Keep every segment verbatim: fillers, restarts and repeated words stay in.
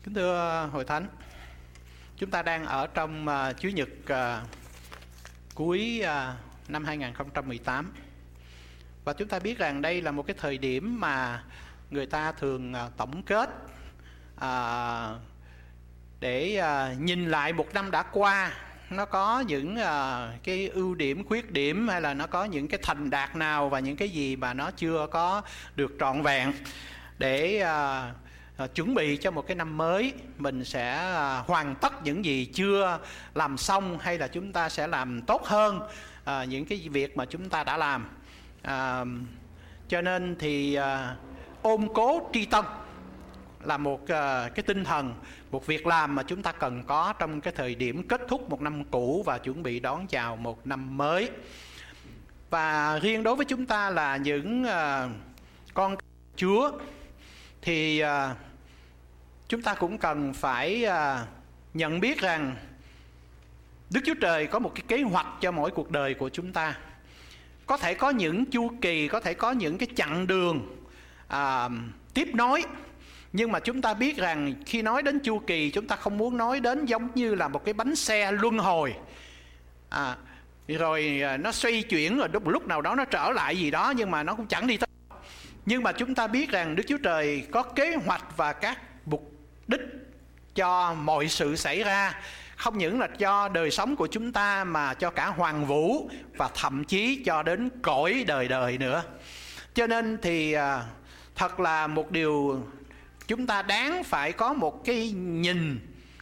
Kính thưa Hội Thánh, chúng ta đang ở trong uh, Chủ nhật uh, cuối uh, năm hai không một tám. Và chúng ta biết rằng đây là một cái thời điểm mà người ta thường uh, tổng kết uh, để uh, nhìn lại một năm đã qua. Nó có những uh, cái ưu điểm, khuyết điểm, hay là nó có những cái thành đạt nào và những cái gì mà nó chưa có được trọn vẹn, để uh, uh, chuẩn bị cho một cái năm mới. Mình sẽ uh, hoàn tất những gì chưa làm xong, hay là chúng ta sẽ làm tốt hơn uh, những cái việc mà chúng ta đã làm. uh, Cho nên thì uh, ôm cố tri tân là một uh, cái tinh thần, một việc làm mà chúng ta cần có trong cái thời điểm kết thúc một năm cũ và chuẩn bị đón chào một năm mới. Và riêng đối với chúng ta là những uh, con Chúa thì uh, chúng ta cũng cần phải uh, nhận biết rằng Đức Chúa Trời có một cái kế hoạch cho mỗi cuộc đời của chúng ta. Có thể có những chu kỳ, có thể có những cái chặng đường uh, tiếp nối. Nhưng mà chúng ta biết rằng khi nói đến chu kỳ, chúng ta không muốn nói đến giống như là một cái bánh xe luân hồi, à, rồi nó xoay chuyển, rồi lúc nào đó nó trở lại gì đó, nhưng mà nó cũng chẳng đi tới. Nhưng mà chúng ta biết rằng Đức Chúa Trời có kế hoạch và các mục đích cho mọi sự xảy ra, không những là cho đời sống của chúng ta mà cho cả hoàn vũ và thậm chí cho đến cõi đời đời nữa. Cho nên thì à, thật là một điều chúng ta đáng phải có một cái nhìn,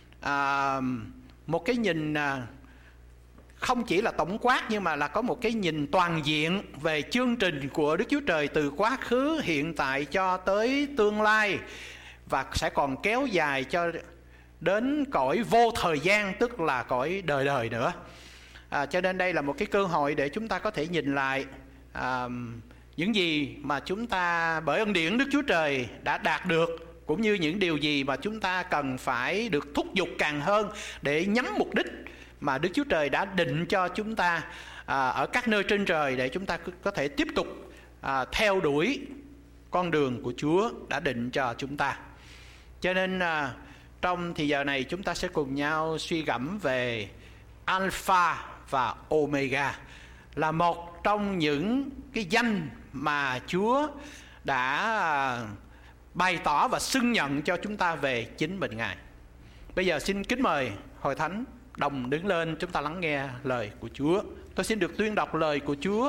à, một cái nhìn à, không chỉ là tổng quát, nhưng mà là có một cái nhìn toàn diện về chương trình của Đức Chúa Trời từ quá khứ, hiện tại cho tới tương lai, và sẽ còn kéo dài cho đến cõi vô thời gian, tức là cõi đời đời nữa. À, cho nên đây là một cái cơ hội để chúng ta có thể nhìn lại à, những gì mà chúng ta bởi ân điển Đức Chúa Trời đã đạt được, cũng như những điều gì mà chúng ta cần phải được thúc giục càng hơn để nhắm mục đích mà Đức Chúa Trời đã định cho chúng ta à, ở các nơi trên trời, để chúng ta có thể tiếp tục à, theo đuổi con đường của Chúa đã định cho chúng ta. Cho nên à, trong thì giờ này chúng ta sẽ cùng nhau suy gẫm về Alpha và Omega, là một trong những cái danh mà Chúa đã à, bày tỏ và xưng nhận cho chúng ta về chính mình Ngài. Bây giờ xin kính mời Hội Thánh đồng đứng lên, chúng ta lắng nghe lời của Chúa. Tôi xin được tuyên đọc lời của Chúa.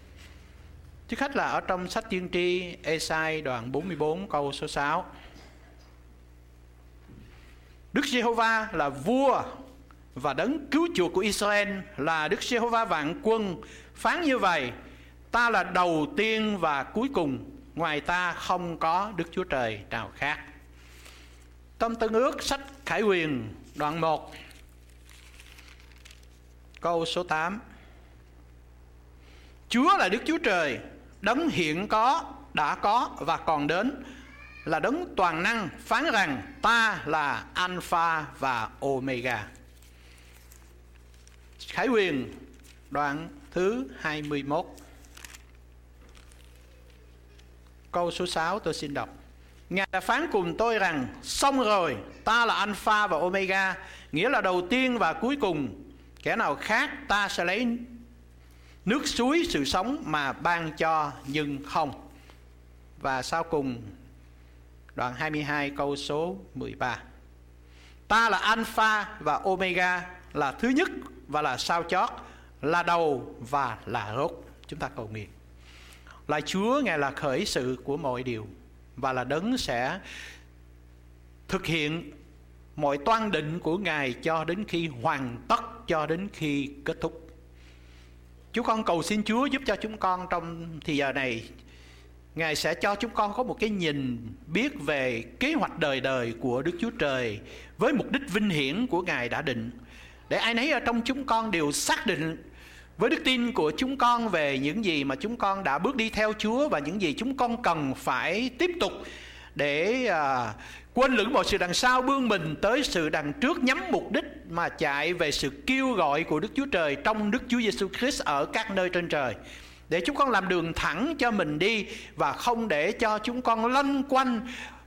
Trước hết là ở trong sách tiên tri Ê-sai đoạn bốn mươi bốn câu số sáu. Đức Giê-hô-va là vua và đấng cứu chuộc của Israel, là Đức Giê-hô-va vạn quân, phán như vậy: ta là đầu tiên và cuối cùng, ngoài ta không có Đức Chúa Trời nào khác. Trong Tân Ước, sách Khải Huyền đoạn một câu số tám. Chúa là Đức Chúa Trời, đấng hiện có, đã có và còn đến, là đấng toàn năng, phán rằng ta là Alpha và Omega. Khải Huyền đoạn thứ hai mươi mốt câu số sáu tôi xin đọc. Ngài đã phán cùng tôi rằng: xong rồi, ta là Alpha và Omega, nghĩa là đầu tiên và cuối cùng. Kẻ nào khác ta sẽ lấy nước suối sự sống mà ban cho, nhưng không. Và sau cùng đoạn hai mươi hai câu số mười ba. Ta là Alpha và Omega, là thứ nhất và là sau chót, là đầu và là rốt. Chúng ta cầu nguyện. Là Chúa, Ngài là khởi sự của mọi điều và là đấng sẽ thực hiện mọi toan định của Ngài cho đến khi hoàn tất, cho đến khi kết thúc. Chúng con cầu xin Chúa giúp cho chúng con trong thì giờ này, Ngài sẽ cho chúng con có một cái nhìn biết về kế hoạch đời đời của Đức Chúa Trời với mục đích vinh hiển của Ngài đã định, để ai nấy ở trong chúng con đều xác định với đức tin của chúng con về những gì mà chúng con đã bước đi theo Chúa, và những gì chúng con cần phải tiếp tục để uh, quên lửng mọi sự đằng sau, bươn mình tới sự đằng trước, nhắm mục đích mà chạy về sự kêu gọi của Đức Chúa Trời trong Đức Chúa Giêsu Christ ở các nơi trên trời, để chúng con làm đường thẳng cho mình đi, và không để cho chúng con lanh quanh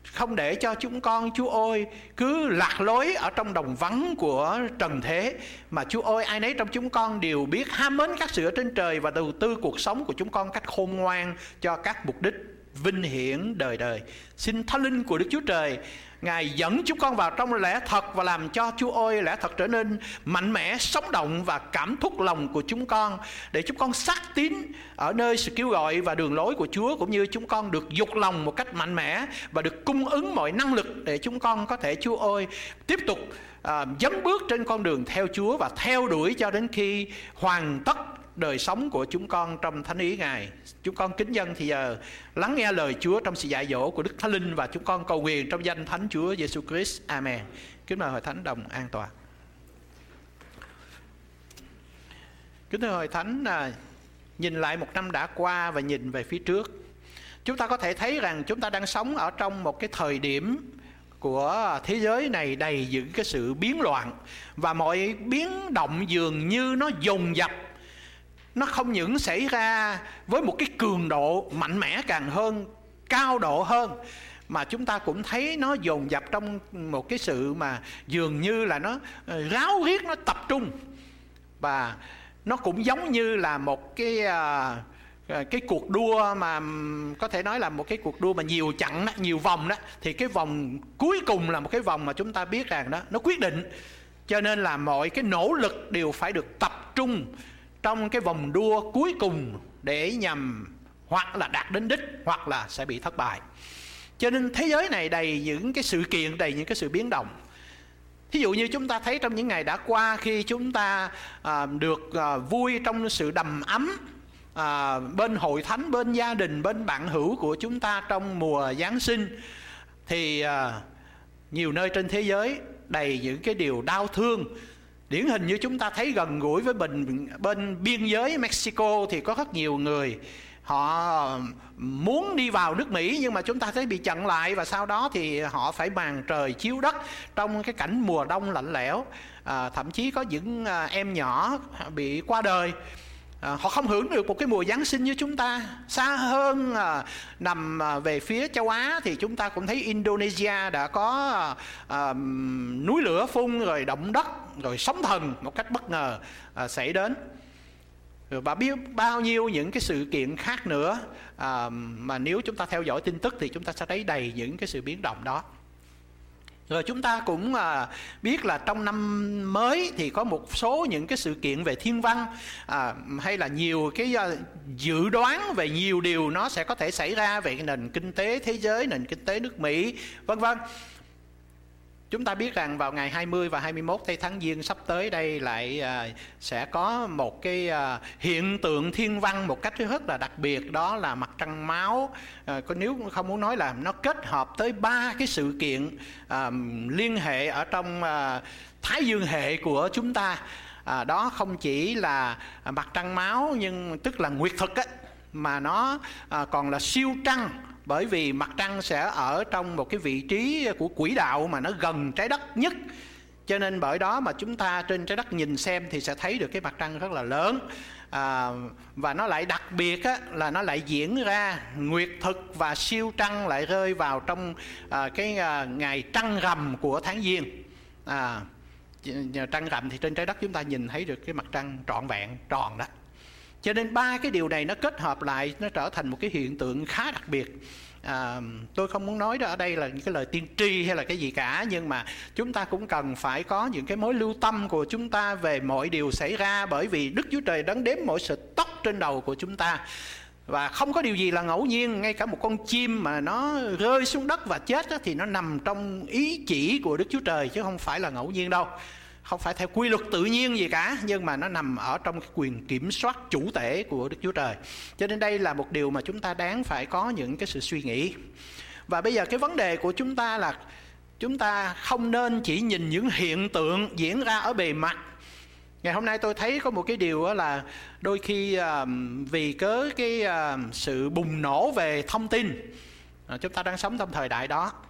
không để cho chúng con, Chúa ơi, cứ lạc lối ở trong đồng vắng của trần thế, mà Chúa ơi, ai nấy trong chúng con đều biết ham mến các sự ở trên trời và đầu tư cuộc sống của chúng con cách khôn ngoan cho các mục đích vinh hiển đời đời. Xin Thánh Linh của Đức Chúa Trời, Ngài dẫn chúng con vào trong lẽ thật và làm cho, Chúa ơi, lẽ thật trở nên mạnh mẽ, sống động và cảm thúc lòng của chúng con, để chúng con xác tín ở nơi sự kêu gọi và đường lối của Chúa, cũng như chúng con được dục lòng một cách mạnh mẽ và được cung ứng mọi năng lực để chúng con có thể, Chúa ơi, tiếp tục à, dấn bước trên con đường theo Chúa và theo đuổi cho đến khi hoàn tất đời sống của chúng con trong thánh ý Ngài. Chúng con kính dân thì giờ lắng nghe lời Chúa trong sự dạy dỗ của Đức Thánh Linh, và chúng con cầu nguyện trong danh Thánh Chúa Giêsu Christ. Amen. Kính mời hội thánh đồng an tọa. Kính thưa hội thánh, nhìn lại một năm đã qua và nhìn về phía trước, chúng ta có thể thấy rằng chúng ta đang sống ở trong một cái thời điểm của thế giới này đầy những cái sự biến loạn, và mọi biến động dường như nó dồn dập. Nó không những xảy ra với một cái cường độ mạnh mẽ càng hơn, cao độ hơn, mà chúng ta cũng thấy nó dồn dập trong một cái sự mà dường như là nó ráo riết, nó tập trung. Và nó cũng giống như là một cái cái cuộc đua mà có thể nói là một cái cuộc đua mà nhiều chặng đó, nhiều vòng đó, thì cái vòng cuối cùng là một cái vòng mà chúng ta biết rằng đó nó quyết định. Cho nên là mọi cái nỗ lực đều phải được tập trung trong cái vòng đua cuối cùng để nhằm hoặc là đạt đến đích hoặc là sẽ bị thất bại. Cho nên thế giới này đầy những cái sự kiện, đầy những cái sự biến động. Thí dụ như chúng ta thấy trong những ngày đã qua, khi chúng ta à, được à, vui trong sự đầm ấm à, bên hội thánh, bên gia đình, bên bạn hữu của chúng ta trong mùa Giáng sinh, thì à, nhiều nơi trên thế giới đầy những cái điều đau thương. Điển hình như chúng ta thấy gần gũi với bên, bên biên giới Mexico thì có rất nhiều người họ muốn đi vào nước Mỹ, nhưng mà chúng ta thấy bị chặn lại, và sau đó thì họ phải màn trời chiếu đất trong cái cảnh mùa đông lạnh lẽo. À, thậm chí có những à, em nhỏ bị qua đời. À, họ không hưởng được một cái mùa Giáng sinh như chúng ta. Xa hơn à, nằm à, về phía châu Á thì chúng ta cũng thấy Indonesia đã có à, à, núi lửa phun, rồi động đất, rồi sóng thần một cách bất ngờ à, xảy đến. Và biết bao nhiêu những cái sự kiện khác nữa à, mà nếu chúng ta theo dõi tin tức thì chúng ta sẽ thấy đầy những cái sự biến động đó. Rồi chúng ta cũng à, biết là trong năm mới thì có một số những cái sự kiện về thiên văn, à, hay là nhiều cái à, dự đoán về nhiều điều nó sẽ có thể xảy ra về cái nền kinh tế thế giới, nền kinh tế nước Mỹ, vân vân. Chúng ta biết rằng vào ngày hai mươi và hai mươi mốt tây tháng Giêng sắp tới đây lại à, sẽ có một cái à, hiện tượng thiên văn một cách rất là đặc biệt, đó là mặt trăng máu. À, nếu không muốn nói là nó kết hợp tới ba cái sự kiện à, liên hệ ở trong à, Thái Dương hệ của chúng ta. À, đó không chỉ là à, mặt trăng máu, nhưng tức là nguyệt thực á, mà nó à, còn là siêu trăng. Bởi vì mặt trăng sẽ ở trong một cái vị trí của quỹ đạo mà nó gần trái đất nhất. Cho nên bởi đó mà chúng ta trên trái đất nhìn xem thì sẽ thấy được cái mặt trăng rất là lớn. À, và nó lại đặc biệt á, là nó lại diễn ra nguyệt thực và siêu trăng lại rơi vào trong à, cái à, ngày trăng rằm của tháng Giêng. À, trăng rằm thì trên trái đất chúng ta nhìn thấy được cái mặt trăng trọn vẹn, tròn đó. Cho nên ba cái điều này nó kết hợp lại, nó trở thành một cái hiện tượng khá đặc biệt. À, tôi không muốn nói đó ở đây là những cái lời tiên tri hay là cái gì cả, nhưng mà chúng ta cũng cần phải có những cái mối lưu tâm của chúng ta về mọi điều xảy ra, bởi vì Đức Chúa Trời đấng đếm mỗi sợi tóc trên đầu của chúng ta. Và không có điều gì là ngẫu nhiên. Ngay cả một con chim mà nó rơi xuống đất và chết đó, thì nó nằm trong ý chỉ của Đức Chúa Trời, chứ không phải là ngẫu nhiên đâu. Không phải theo quy luật tự nhiên gì cả, nhưng mà nó nằm ở trong cái quyền kiểm soát chủ thể của Đức Chúa Trời. Cho nên đây là một điều mà chúng ta đáng phải có những cái sự suy nghĩ. Và bây giờ cái vấn đề của chúng ta là chúng ta không nên chỉ nhìn những hiện tượng diễn ra ở bề mặt. Ngày hôm nay tôi thấy có một cái điều là đôi khi vì cớ cái sự bùng nổ về thông tin, chúng ta đang sống trong thời đại đó,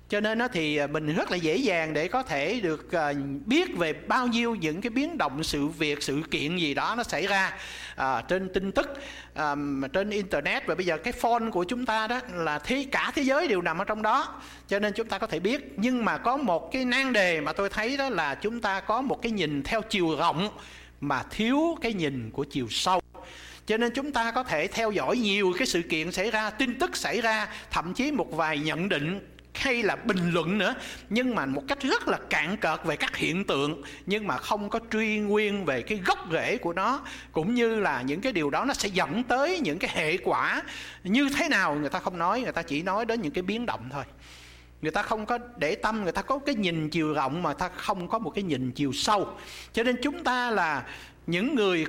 Cho nên thì mình rất là dễ dàng để có thể được biết về bao nhiêu những cái biến động sự việc, sự kiện gì đó nó xảy ra à, trên tin tức, à, trên internet. Và bây giờ cái phone của chúng ta đó là thế, cả thế giới đều nằm ở trong đó, cho nên chúng ta có thể biết. Nhưng mà có một cái nan đề mà tôi thấy đó là chúng ta có một cái nhìn theo chiều rộng mà thiếu cái nhìn của chiều sâu. Cho nên chúng ta có thể theo dõi nhiều cái sự kiện xảy ra, tin tức xảy ra, thậm chí một vài nhận định hay là bình luận nữa, nhưng mà một cách rất là cạn cợt về các hiện tượng, nhưng mà không có truy nguyên về cái gốc rễ của nó, cũng như là những cái điều đó nó sẽ dẫn tới những cái hệ quả như thế nào người ta không nói, người ta chỉ nói đến những cái biến động thôi. Người ta không có để tâm, người ta có cái nhìn chiều rộng mà ta không có một cái nhìn chiều sâu. Cho nên chúng ta là những người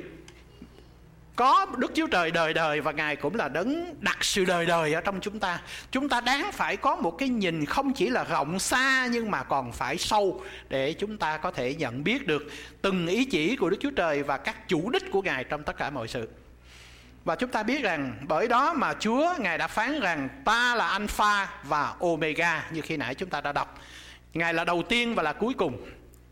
có Đức Chúa Trời đời đời, và Ngài cũng là đấng đặt sự đời đời ở trong chúng ta. Chúng ta đáng phải có một cái nhìn không chỉ là rộng xa, nhưng mà còn phải sâu, để chúng ta có thể nhận biết được từng ý chỉ của Đức Chúa Trời và các chủ đích của Ngài trong tất cả mọi sự. Và chúng ta biết rằng bởi đó mà Chúa Ngài đã phán rằng ta là Alpha và Omega, như khi nãy chúng ta đã đọc. Ngài là đầu tiên và là cuối cùng.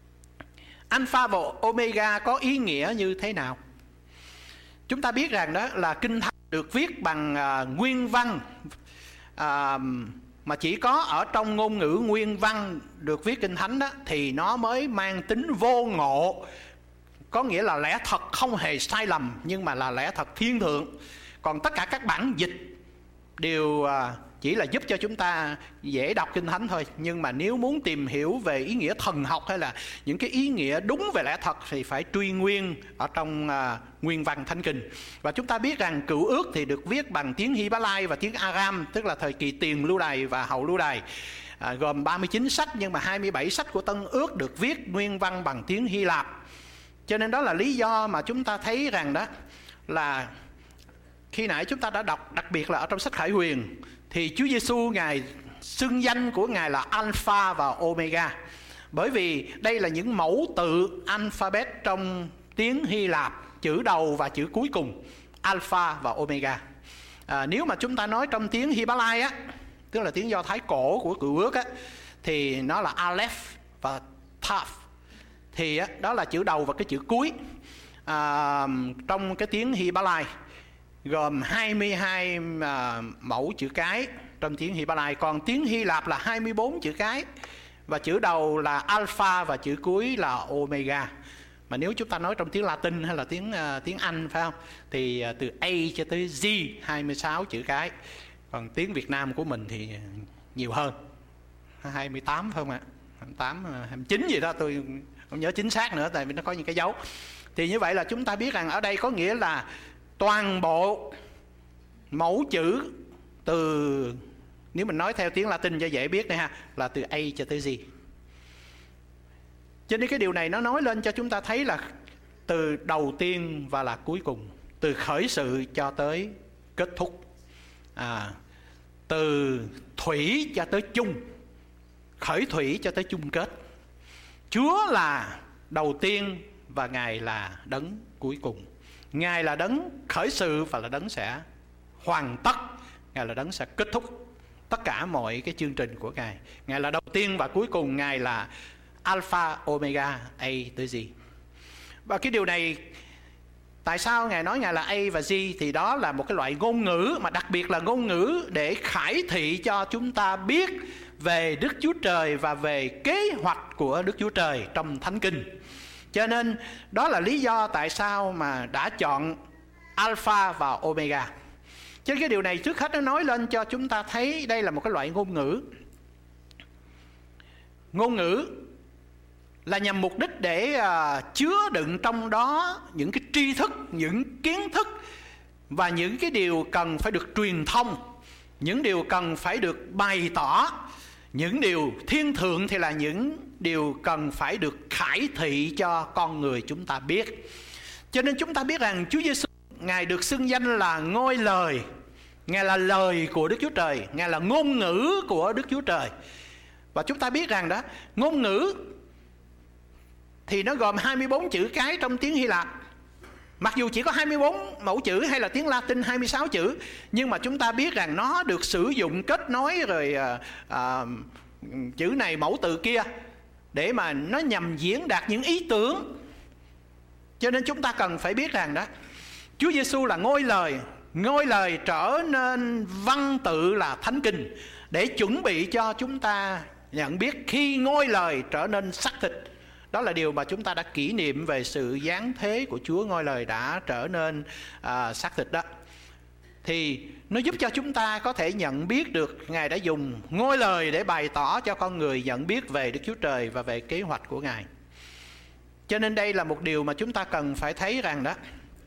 Alpha và Omega có ý nghĩa như thế nào? Chúng ta biết rằng đó là Kinh Thánh được viết bằng uh, nguyên văn, uh, mà chỉ có ở trong ngôn ngữ nguyên văn được viết Kinh Thánh đó, thì nó mới mang tính vô ngộ. Có nghĩa là lẽ thật không hề sai lầm, nhưng mà là lẽ thật thiên thượng. Còn tất cả các bản dịch đều uh, chỉ là giúp cho chúng ta dễ đọc Kinh Thánh thôi. Nhưng mà nếu muốn tìm hiểu về ý nghĩa thần học hay là những cái ý nghĩa đúng về lẽ thật thì phải truy nguyên ở trong uh, nguyên văn Thánh Kinh. Và chúng ta biết rằng Cựu Ước thì được viết bằng tiếng Hy-ba-lai và tiếng Aram, tức là thời kỳ tiền lưu đày và hậu lưu đày, à, gồm ba mươi chín sách, nhưng mà hai mươi bảy sách của Tân Ước được viết nguyên văn bằng tiếng Hy Lạp. Cho nên đó là lý do mà chúng ta thấy rằng đó là khi nãy chúng ta đã đọc, đặc biệt là ở trong sách Khải Huyền, thì Chúa Giêsu Ngài xưng danh của Ngài là Alpha và Omega, bởi vì đây là những mẫu tự alphabet trong tiếng Hy Lạp, chữ đầu và chữ cuối cùng, Alpha và Omega. À, nếu mà chúng ta nói trong tiếng Hy-ba-lai á, tức là tiếng Do Thái cổ của Cựu Ước á, thì nó là Aleph và Taf, thì á, đó là chữ đầu và cái chữ cuối. À, trong cái tiếng Hy-ba-lai gồm hai mươi hai à, mẫu chữ cái trong tiếng Hy-ba-lai, còn tiếng Hy Lạp là hai mươi bốn chữ cái, và chữ đầu là Alpha và chữ cuối là Omega. Mà nếu chúng ta nói trong tiếng Latin hay là tiếng uh, tiếng Anh, phải không, thì uh, từ A cho tới Z, hai mươi sáu chữ cái. Còn tiếng Việt Nam của mình thì nhiều hơn, hai mươi tám phải không ạ? hai mươi tám, hai mươi chín gì đó, tôi không nhớ chính xác nữa, tại vì nó có những cái dấu. Thì như vậy là chúng ta biết rằng ở đây có nghĩa là toàn bộ mẫu chữ, từ, nếu mình nói theo tiếng Latin cho dễ biết đây ha, là từ A cho tới Z. Cho nên cái điều này nó nói lên cho chúng ta thấy là từ đầu tiên và là cuối cùng, từ khởi sự cho tới kết thúc, à, từ thủy cho tới chung, khởi thủy cho tới chung kết. Chúa là đầu tiên và Ngài là đấng cuối cùng. Ngài là đấng khởi sự và là đấng sẽ hoàn tất. Ngài là đấng sẽ kết thúc tất cả mọi cái chương trình của Ngài. Ngài là đầu tiên và cuối cùng. Ngài là Alpha, Omega, A tới Z. Và cái điều này, tại sao Ngài nói Ngài là A và Z? Thì đó là một cái loại ngôn ngữ, mà đặc biệt là ngôn ngữ để khải thị cho chúng ta biết về Đức Chúa Trời và về kế hoạch của Đức Chúa Trời trong Thánh Kinh. Cho nên đó là lý do tại sao mà đã chọn Alpha và Omega. Cho nên cái điều này trước hết nó nói lên cho chúng ta thấy đây là một cái loại ngôn ngữ. Ngôn ngữ là nhằm mục đích để uh, chứa đựng trong đó những cái tri thức, những kiến thức và những cái điều cần phải được truyền thông, những điều cần phải được bày tỏ, những điều thiên thượng thì là những điều cần phải được khải thị cho con người chúng ta biết. Cho nên chúng ta biết rằng Chúa Giêsu Ngài được xưng danh là ngôi lời. Ngài là lời của Đức Chúa Trời, Ngài là ngôn ngữ của Đức Chúa Trời. Và chúng ta biết rằng đó, ngôn ngữ thì nó gồm hai mươi bốn chữ cái trong tiếng Hy Lạp. Mặc dù chỉ có hai mươi bốn mẫu chữ, hay là tiếng Latin hai mươi sáu chữ, nhưng mà chúng ta biết rằng nó được sử dụng kết nối rồi à, à, chữ này mẫu từ kia, để mà nó nhằm diễn đạt những ý tưởng. Cho nên chúng ta cần phải biết rằng đó, Chúa Giêsu là ngôi lời, ngôi lời trở nên văn tự là thánh kinh, để chuẩn bị cho chúng ta nhận biết khi ngôi lời trở nên xác thịt. Đó là điều mà chúng ta đã kỷ niệm về sự giáng thế của Chúa, ngôi lời đã trở nên à, xác thịt đó. Thì nó giúp cho chúng ta có thể nhận biết được Ngài đã dùng ngôi lời để bày tỏ cho con người nhận biết về Đức Chúa Trời và về kế hoạch của Ngài. Cho nên đây là một điều mà chúng ta cần phải thấy rằng đó,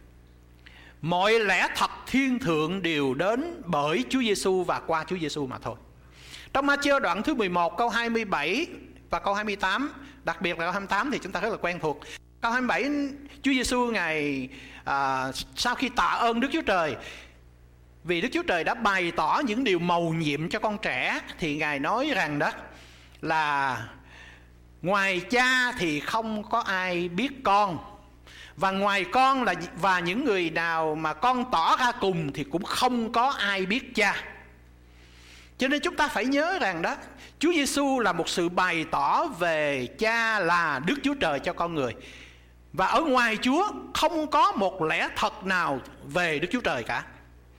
mọi lẽ thật thiên thượng đều đến bởi Chúa Giêsu và qua Chúa Giêsu mà thôi. Trong Ma-thi-ơ đoạn thứ mười một câu hai mươi bảy và câu hai mươi tám, đặc biệt là câu hai mươi tám thì chúng ta rất là quen thuộc. Câu hai mươi bảy, Chúa Giêsu Ngài à, sau khi tạ ơn Đức Chúa Trời vì Đức Chúa Trời đã bày tỏ những điều mầu nhiệm cho con trẻ, thì Ngài nói rằng đó là ngoài Cha thì không có ai biết con, và ngoài con là và những người nào mà con tỏ ra cùng thì cũng không có ai biết Cha. Cho nên chúng ta phải nhớ rằng đó, Chúa Giêsu là một sự bày tỏ về Cha là Đức Chúa Trời cho con người. Và ở ngoài Chúa không có một lẽ thật nào về Đức Chúa Trời cả.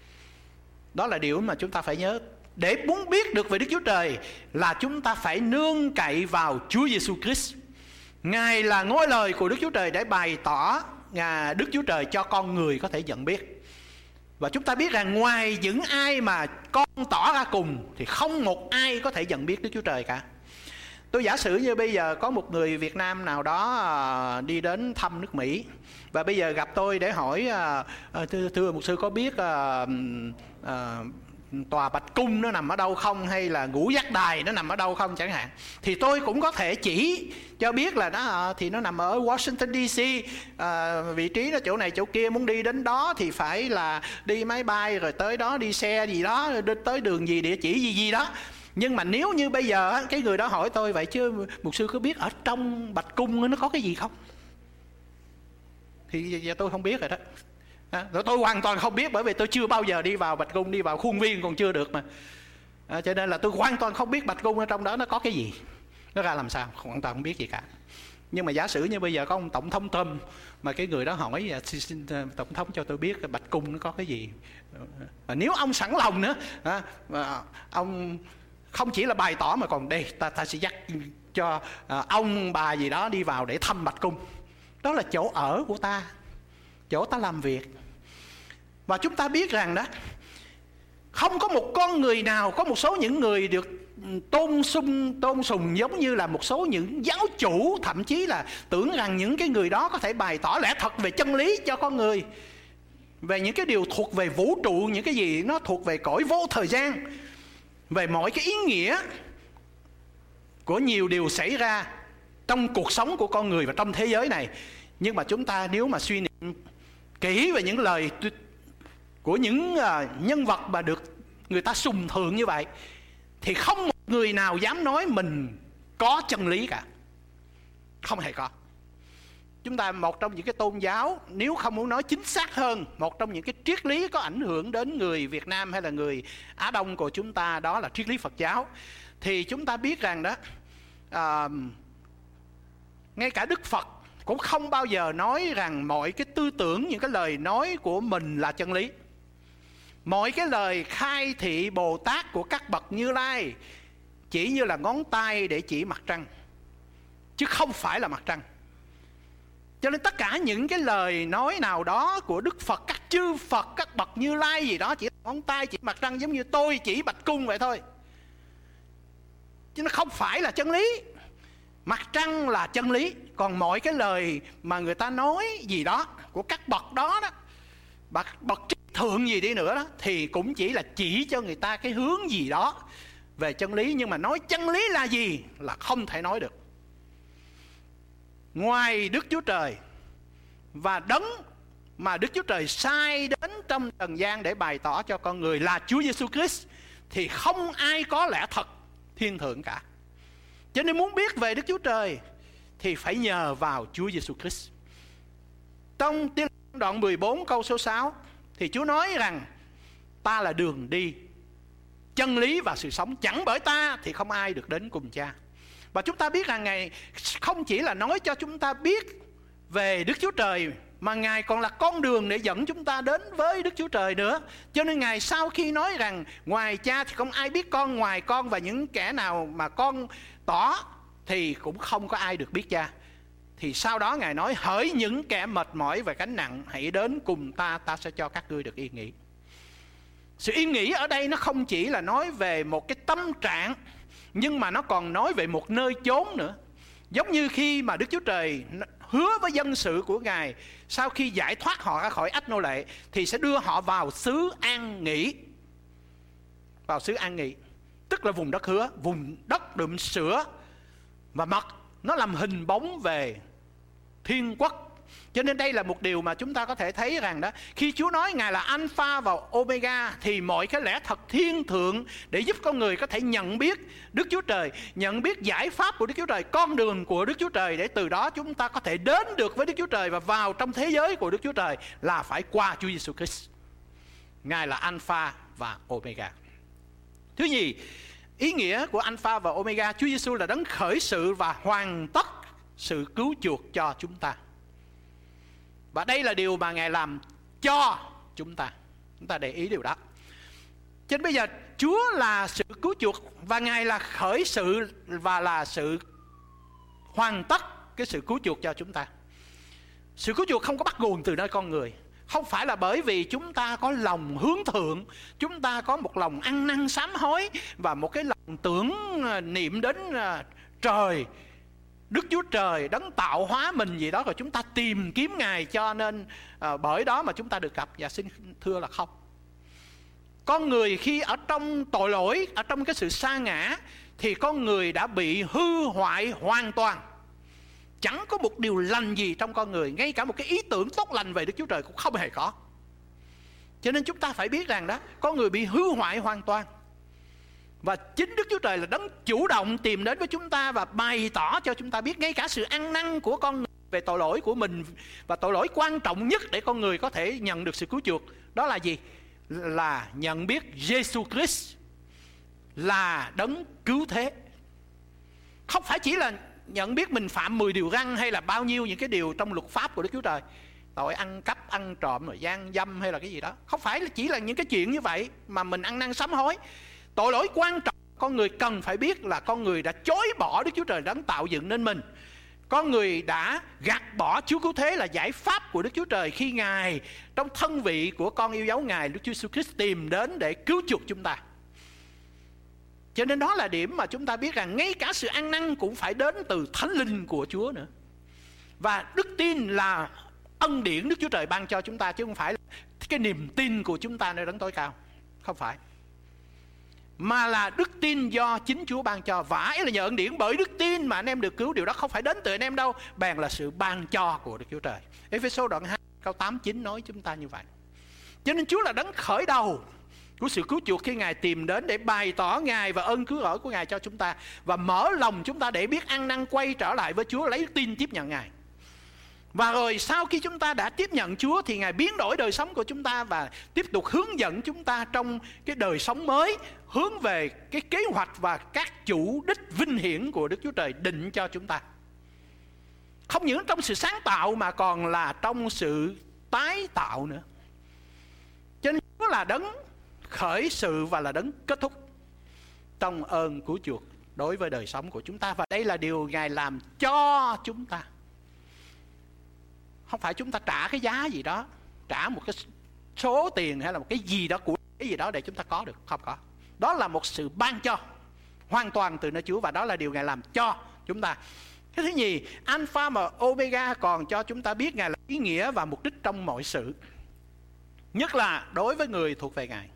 Đó là điều mà chúng ta phải nhớ. Để muốn biết được về Đức Chúa Trời là chúng ta phải nương cậy vào Chúa Giêsu Christ. Ngài là ngôi lời của Đức Chúa Trời để bày tỏ Ngài Đức Chúa Trời cho con người có thể nhận biết. Và chúng ta biết rằng ngoài những ai mà con tỏ ra cùng thì không một ai có thể nhận biết Đức Chúa Trời cả. Tôi giả sử như bây giờ có một người Việt Nam nào đó đi đến thăm nước Mỹ, và bây giờ gặp tôi để hỏi thưa, thưa mục sư có biết uh, uh, tòa Bạch Cung nó nằm ở đâu không, hay là Ngũ Giác Đài nó nằm ở đâu không chẳng hạn, thì tôi cũng có thể chỉ cho biết là nó thì nó nằm ở Washington đê xê, à, vị trí nó chỗ này chỗ kia, muốn đi đến đó thì phải là đi máy bay rồi tới đó, đi xe gì đó, tới đường gì, địa chỉ gì gì đó. Nhưng mà nếu như bây giờ cái người đó hỏi tôi vậy chứ mục sư có biết ở trong Bạch Cung nó có cái gì không, thì giờ tôi không biết rồi đó. À, tôi hoàn toàn không biết, bởi vì tôi chưa bao giờ đi vào Bạch Cung, đi vào khuôn viên còn chưa được mà. À, cho nên là tôi hoàn toàn không biết Bạch Cung ở trong đó nó có cái gì, nó ra làm sao, hoàn toàn không biết gì cả. Nhưng mà giả sử như bây giờ có ông tổng thống Trump mà cái người đó hỏi xin tổng thống cho tôi biết Bạch Cung nó có cái gì, à, nếu ông sẵn lòng nữa, à, ông không chỉ là bày tỏ mà còn đây ta ta sẽ dắt cho à, ông bà gì đó đi vào để thăm Bạch Cung. Đó là chỗ ở của ta, chỗ ta làm việc. Và chúng ta biết rằng đó, không có một con người nào, có một số những người được tôn sung tôn sùng giống như là một số những giáo chủ, thậm chí là tưởng rằng những cái người đó có thể bày tỏ lẽ thật về chân lý cho con người, về những cái điều thuộc về vũ trụ, những cái gì nó thuộc về cõi vô thời gian, về mọi cái ý nghĩa của nhiều điều xảy ra trong cuộc sống của con người và trong thế giới này. Nhưng mà chúng ta nếu mà suy niệm kỹ về những lời của những nhân vật mà được người ta sùng thượng như vậy, thì không một người nào dám nói mình có chân lý cả. Không hề có. Chúng ta một trong những cái tôn giáo, nếu không muốn nói chính xác hơn, một trong những cái triết lý có ảnh hưởng đến người Việt Nam hay là người Á Đông của chúng ta, đó là triết lý Phật giáo. Thì chúng ta biết rằng đó, à, ngay cả Đức Phật cũng không bao giờ nói rằng mọi cái tư tưởng, những cái lời nói của mình là chân lý. Mọi cái lời khai thị Bồ Tát của các bậc Như Lai chỉ như là ngón tay để chỉ mặt trăng, chứ không phải là mặt trăng. Cho nên tất cả những cái lời nói nào đó của Đức Phật, các chư Phật, các bậc Như Lai gì đó chỉ là ngón tay chỉ mặt trăng, giống như tôi chỉ Bạch Cung vậy thôi, chứ nó không phải là chân lý. Mặt trăng là chân lý, còn mọi cái lời mà người ta nói gì đó của các bậc đó đó, bậc, bậc trí thượng gì đi nữa đó, thì cũng chỉ là chỉ cho người ta cái hướng gì đó về chân lý. Nhưng mà nói chân lý là gì là không thể nói được. Ngoài Đức Chúa Trời và đấng mà Đức Chúa Trời sai đến trong trần gian để bày tỏ cho con người là Chúa Giêsu Christ, thì không ai có lẽ thật thiên thượng cả. Cho nên muốn biết về Đức Chúa Trời thì phải nhờ vào Chúa Giêsu Christ. Trong Tiên đoạn mười bốn câu số sáu thì Chúa nói rằng ta là đường đi, chân lý và sự sống. Chẳng bởi ta thì không ai được đến cùng Cha. Và chúng ta biết rằng Ngài không chỉ là nói cho chúng ta biết về Đức Chúa Trời, mà Ngài còn là con đường để dẫn chúng ta đến với Đức Chúa Trời nữa. Cho nên Ngài sau khi nói rằng ngoài Cha thì không ai biết con, ngoài con và những kẻ nào mà con tỏ thì cũng không có ai được biết Cha, thì sau đó Ngài nói: hỡi những kẻ mệt mỏi và gánh nặng, hãy đến cùng ta, ta sẽ cho các ngươi được yên nghỉ. Sự yên nghỉ ở đây nó không chỉ là nói về một cái tâm trạng, nhưng mà nó còn nói về một nơi chốn nữa. Giống như khi mà Đức Chúa Trời hứa với dân sự của Ngài, sau khi giải thoát họ ra khỏi ách nô lệ thì sẽ đưa họ vào xứ an nghỉ. Vào xứ an nghỉ, tức là vùng đất hứa, vùng đất đượm sữa và mật. Nó làm hình bóng về thiên quốc. Cho nên đây là một điều mà chúng ta có thể thấy rằng đó, khi Chúa nói Ngài là Alpha và Omega thì mọi cái lẽ thật thiên thượng để giúp con người có thể nhận biết Đức Chúa Trời, nhận biết giải pháp của Đức Chúa Trời, con đường của Đức Chúa Trời, để từ đó chúng ta có thể đến được với Đức Chúa Trời và vào trong thế giới của Đức Chúa Trời là phải qua Chúa Giêsu Christ. Ngài là Alpha và Omega. Thứ nhì, ý nghĩa của Alpha và Omega, Chúa Giêsu là đấng khởi sự và hoàn tất sự cứu chuộc cho chúng ta. Và đây là điều mà Ngài làm cho chúng ta. Chúng ta để ý điều đó. Cho nên bây giờ Chúa là sự cứu chuộc và Ngài là khởi sự và là sự hoàn tất cái sự cứu chuộc cho chúng ta. Sự cứu chuộc không có bắt nguồn từ nơi con người. Không phải là bởi vì chúng ta có lòng hướng thượng, chúng ta có một lòng ăn năn sám hối và một cái lòng tưởng niệm đến trời, Đức Chúa Trời đấng tạo hóa mình gì đó, rồi chúng ta tìm kiếm Ngài, cho nên à, bởi đó mà chúng ta được gặp. Và xin thưa là không. Con người khi ở trong tội lỗi, ở trong cái sự sa ngã, thì con người đã bị hư hoại hoàn toàn. Chẳng có một điều lành gì trong con người, ngay cả một cái ý tưởng tốt lành về Đức Chúa Trời cũng không hề có. Cho nên chúng ta phải biết rằng đó, con người bị hư hoại hoàn toàn. Và chính Đức Chúa Trời là đấng chủ động tìm đến với chúng ta và bày tỏ cho chúng ta biết ngay cả sự ăn năn của con người về tội lỗi của mình. Và tội lỗi quan trọng nhất để con người có thể nhận được sự cứu chuộc, đó là gì? Là nhận biết Giêsu Christ là đấng cứu thế. Không phải chỉ là nhận biết mình phạm mười điều răn hay là bao nhiêu những cái điều trong luật pháp của Đức Chúa Trời, tội ăn cắp, ăn trộm, rồi gian dâm hay là cái gì đó. Không phải là chỉ là những cái chuyện như vậy mà mình ăn năn sám hối. Tội lỗi quan trọng con người cần phải biết là con người đã chối bỏ Đức Chúa Trời đấng tạo dựng nên mình. Con người đã gạt bỏ Chúa cứu thế là giải pháp của Đức Chúa Trời khi Ngài trong thân vị của con yêu dấu Ngài, Đức Chúa Jesus Christ tìm đến để cứu chuộc chúng ta. Cho nên đó là điểm mà chúng ta biết rằng ngay cả sự ăn năn cũng phải đến từ Thánh Linh của Chúa nữa. Và đức tin là ân điển Đức Chúa Trời ban cho chúng ta, chứ không phải là cái niềm tin của chúng ta nơi đấng tối cao. Không phải. Mà là đức tin do chính Chúa ban cho. Vả là nhờ ân điển, bởi đức tin mà anh em được cứu. Điều đó không phải đến từ anh em đâu, bèn là sự ban cho của Đức Chúa Trời. Ê-phê-sô đoạn hai câu tám chín nói chúng ta như vậy. Cho nên Chúa là đấng khởi đầu của sự cứu chuộc khi Ngài tìm đến để bày tỏ Ngài và ơn cứu rỗi của Ngài cho chúng ta, và mở lòng chúng ta để biết ăn năn quay trở lại với Chúa, lấy đức tin tiếp nhận Ngài. Và rồi sau khi chúng ta đã tiếp nhận Chúa thì Ngài biến đổi đời sống của chúng ta và tiếp tục hướng dẫn chúng ta trong cái đời sống mới, hướng về cái kế hoạch và các chủ đích vinh hiển của Đức Chúa Trời định cho chúng ta. Không những trong sự sáng tạo mà còn là trong sự tái tạo nữa. Cho nên Chúa là đấng khởi sự và là đấng kết thúc trong ơn cứu chuộc đối với đời sống của chúng ta. Và đây là điều Ngài làm cho chúng ta. Không phải chúng ta trả cái giá gì đó, trả một cái số tiền hay là một cái gì đó, của cái gì đó để chúng ta có được. Không có. Đó là một sự ban cho hoàn toàn từ nơi Chúa, và đó là điều Ngài làm cho chúng ta. Cái thứ nhì, Alpha và Omega còn cho chúng ta biết Ngài là ý nghĩa và mục đích trong mọi sự, nhất là đối với người thuộc về Ngài.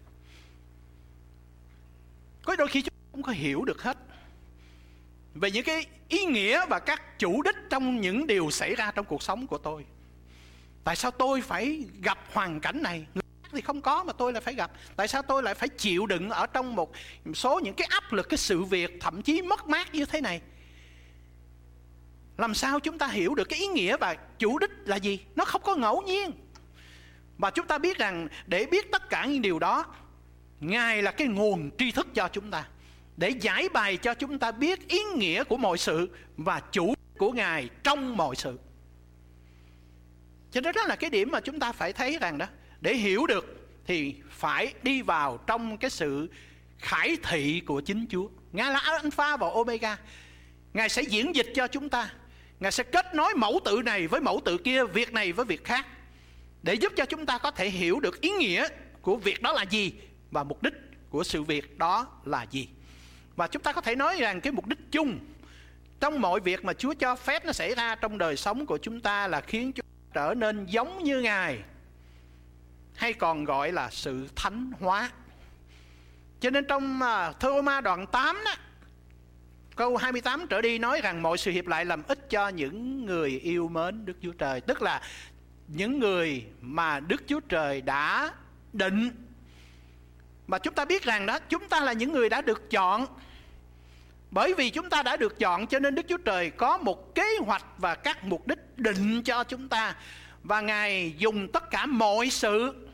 Có đôi khi chúng ta không có hiểu được hết về những cái ý nghĩa và các chủ đích trong những điều xảy ra trong cuộc sống của tôi. Tại sao tôi phải gặp hoàn cảnh này? Người khác thì không có mà tôi lại phải gặp. Tại sao tôi lại phải chịu đựng ở trong một số những cái áp lực, cái sự việc thậm chí mất mát như thế này? Làm sao chúng ta hiểu được cái ý nghĩa và chủ đích là gì? Nó không có ngẫu nhiên. Và chúng ta biết rằng để biết tất cả những điều đó Ngài là cái nguồn tri thức cho chúng ta, để giải bày cho chúng ta biết ý nghĩa của mọi sự và chủ của Ngài trong mọi sự. Cho nên đó là cái điểm mà chúng ta phải thấy rằng đó, để hiểu được thì phải đi vào trong cái sự khải thị của chính Chúa. Ngài là Alpha và Omega. Ngài sẽ diễn dịch cho chúng ta. Ngài sẽ kết nối mẫu tự này với mẫu tự kia, việc này với việc khác, để giúp cho chúng ta có thể hiểu được ý nghĩa của việc đó là gì và mục đích của sự việc đó là gì. Và chúng ta có thể nói rằng cái mục đích chung trong mọi việc mà Chúa cho phép nó xảy ra trong đời sống của chúng ta là khiến chúng ta trở nên giống như Ngài, hay còn gọi là sự thánh hóa. Cho nên trong uh, Thơ Ma đoạn tám đó, câu hai mươi tám trở đi nói rằng mọi sự hiệp lại làm ích cho những người yêu mến Đức Chúa Trời. Tức là những người mà Đức Chúa Trời đã định. Mà chúng ta biết rằng đó, chúng ta là những người đã được chọn. Bởi vì chúng ta đã được chọn cho nên Đức Chúa Trời có một kế hoạch và các mục đích định cho chúng ta. Và Ngài dùng tất cả mọi sự,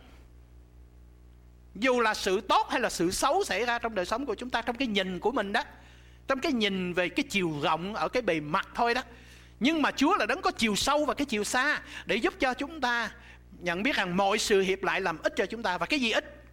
dù là sự tốt hay là sự xấu xảy ra trong đời sống của chúng ta, trong cái nhìn của mình đó, trong cái nhìn về cái chiều rộng ở cái bề mặt thôi đó. Nhưng mà Chúa là đấng có chiều sâu và cái chiều xa, để giúp cho chúng ta nhận biết rằng mọi sự hiệp lại làm ích cho chúng ta. Và cái gì ích?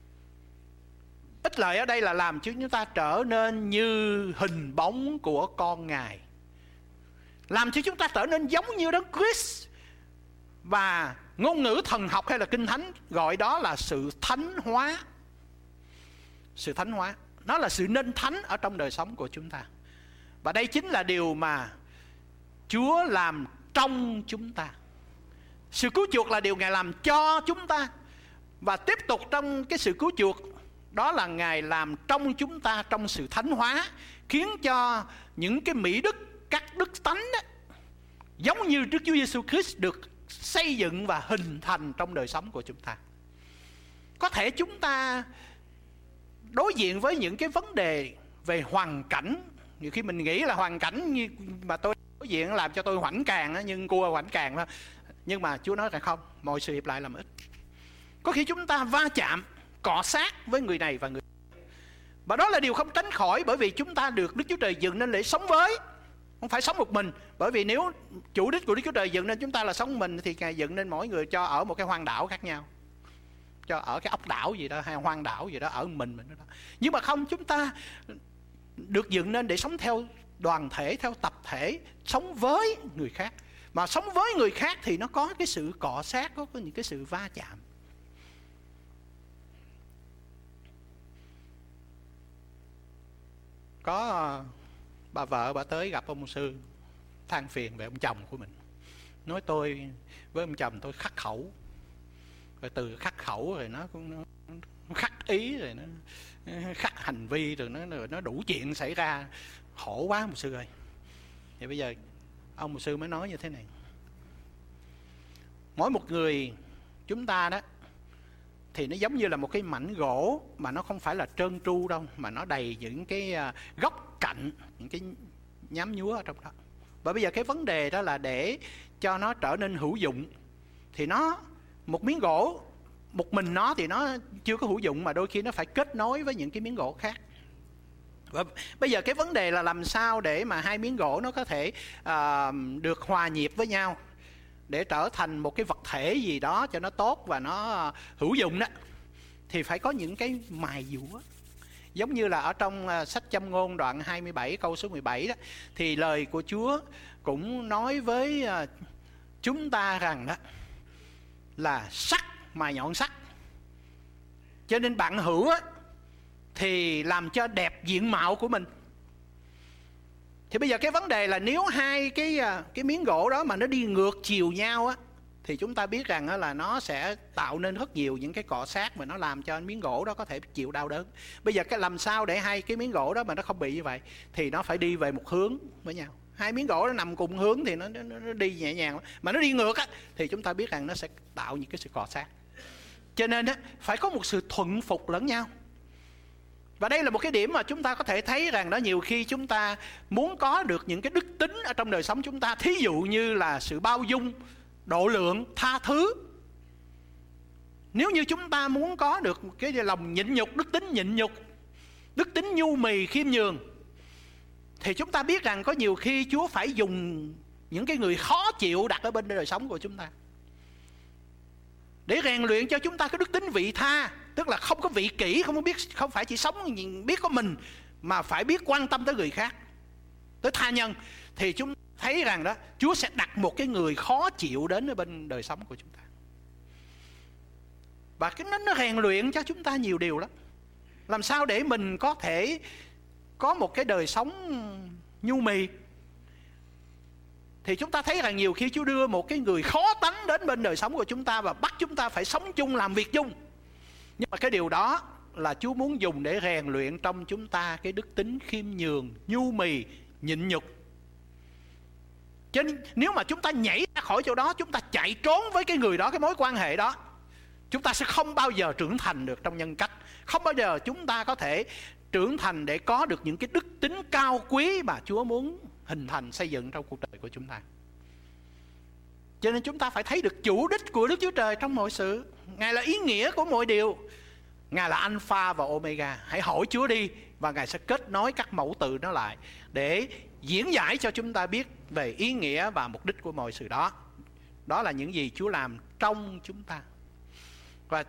Ích lợi ở đây là làm cho chúng ta trở nên như hình bóng của con Ngài, làm cho chúng ta trở nên giống như Đấng Christ. Và ngôn ngữ thần học hay là kinh thánh gọi đó là sự thánh hóa. Sự thánh hóa, nó là sự nên thánh ở trong đời sống của chúng ta. Và đây chính là điều mà Chúa làm trong chúng ta. Sự cứu chuộc là điều Ngài làm cho chúng ta. Và tiếp tục trong cái sự cứu chuộc đó là Ngài làm trong chúng ta trong sự thánh hóa, khiến cho những cái mỹ đức, các đức tánh đó, giống như Đức Chúa Giêsu Christ được xây dựng và hình thành trong đời sống của chúng ta. Có thể chúng ta đối diện với những cái vấn đề về hoàn cảnh. Nhiều khi mình nghĩ là hoàn cảnh như mà tôi đối diện làm cho tôi hoảng càng, nhưng cua hoảng càng thôi. Nhưng mà Chúa nói rằng không, mọi sự hiệp lại làm ích. Có khi chúng ta va chạm, cọ sát với người này và người kia. Và đó là điều không tránh khỏi, bởi vì chúng ta được Đức Chúa Trời dựng nên để sống với, không phải sống một mình. Bởi vì nếu chủ đích của Đức Chúa Trời dựng nên chúng ta là sống một mình, thì Ngài dựng nên mỗi người cho ở một cái hoang đảo khác nhau, cho ở cái ốc đảo gì đó hay hoang đảo gì đó, ở mình mình đó. Nhưng mà không, chúng ta được dựng nên để sống theo đoàn thể, theo tập thể, sống với người khác. Mà sống với người khác thì nó có cái sự cọ sát, có những cái sự va chạm. Có bà vợ bà tới gặp ông mục sư, than phiền về ông chồng của mình. Nói tôi với ông chồng tôi khắc khẩu. Rồi từ khắc khẩu rồi nó cũng nó, nó khắc ý, rồi nó khắc hành vi, rồi nó rồi nó đủ chuyện xảy ra, khổ quá mục sư ơi. Thì bây giờ ông mục sư mới nói như thế này: mỗi một người chúng ta đó thì nó giống như là một cái mảnh gỗ mà nó không phải là trơn tru đâu, mà nó đầy những cái góc cạnh, những cái nhám nhúa ở trong đó. Và bây giờ cái vấn đề đó là để cho nó trở nên hữu dụng, thì nó một miếng gỗ một mình nó thì nó chưa có hữu dụng, mà đôi khi nó phải kết nối với những cái miếng gỗ khác. Và bây giờ cái vấn đề là làm sao để mà hai miếng gỗ nó có thể uh, được hòa nhịp với nhau để trở thành một cái vật thể gì đó cho nó tốt và nó hữu dụng đó, thì phải có những cái mài dũa. Giống như là ở trong uh, sách Châm Ngôn đoạn hai mươi bảy câu số mười bảy đó, thì lời của Chúa cũng nói với uh, chúng ta rằng đó là sắt mài nhọn sắt. Cho nên bạn hữu á, thì làm cho đẹp diện mạo của mình. Thì bây giờ cái vấn đề là nếu hai cái cái miếng gỗ đó mà nó đi ngược chiều nhau á, thì chúng ta biết rằng á, là nó sẽ tạo nên rất nhiều những cái cọ sát mà nó làm cho miếng gỗ đó có thể chịu đau đớn. Bây giờ cái làm sao để hai cái miếng gỗ đó mà nó không bị như vậy, thì nó phải đi về một hướng với nhau. Hai miếng gỗ nó nằm cùng hướng thì nó, nó, nó đi nhẹ nhàng, mà nó đi ngược á, thì chúng ta biết rằng nó sẽ tạo những cái sự cọ sát. Cho nên á, phải có một sự thuận phục lẫn nhau. Và đây là một cái điểm mà chúng ta có thể thấy rằng đó, nhiều khi chúng ta muốn có được những cái đức tính ở trong đời sống chúng ta, thí dụ như là sự bao dung, độ lượng, tha thứ. Nếu như chúng ta muốn có được cái lòng nhịn nhục, đức tính nhịn nhục, đức tính nhu mì khiêm nhường, thì chúng ta biết rằng có nhiều khi Chúa phải dùng những cái người khó chịu đặt ở bên đời sống của chúng ta để rèn luyện cho chúng ta cái đức tính vị tha, tức là không có vị kỷ, không có biết, không phải chỉ sống biết có mình, mà phải biết quan tâm tới người khác, tới tha nhân. Thì chúng thấy rằng đó, Chúa sẽ đặt một cái người khó chịu đến ở bên đời sống của chúng ta, và cái nó, nó rèn luyện cho chúng ta nhiều điều lắm. Làm sao để mình có thể có một cái đời sống nhu mì, thì chúng ta thấy rằng nhiều khi Chúa đưa một cái người khó tánh đến bên đời sống của chúng ta và bắt chúng ta phải sống chung, làm việc chung. Nhưng mà cái điều đó là Chúa muốn dùng để rèn luyện trong chúng ta cái đức tính khiêm nhường, nhu mì, nhịn nhục. Cho nên nếu mà chúng ta nhảy ra khỏi chỗ đó, chúng ta chạy trốn với cái người đó, cái mối quan hệ đó, chúng ta sẽ không bao giờ trưởng thành được trong nhân cách. Không bao giờ chúng ta có thể trưởng thành để có được những cái đức tính cao quý mà Chúa muốn hình thành, xây dựng trong cuộc đời của chúng ta. Cho nên chúng ta phải thấy được chủ đích của Đức Chúa Trời trong mọi sự. Ngài là ý nghĩa của mọi điều. Ngài là Alpha và Omega. Hãy hỏi Chúa đi, và Ngài sẽ kết nối các mẫu từ nó lại để diễn giải cho chúng ta biết về ý nghĩa và mục đích của mọi sự đó. Đó là những gì Chúa làm trong chúng ta. Và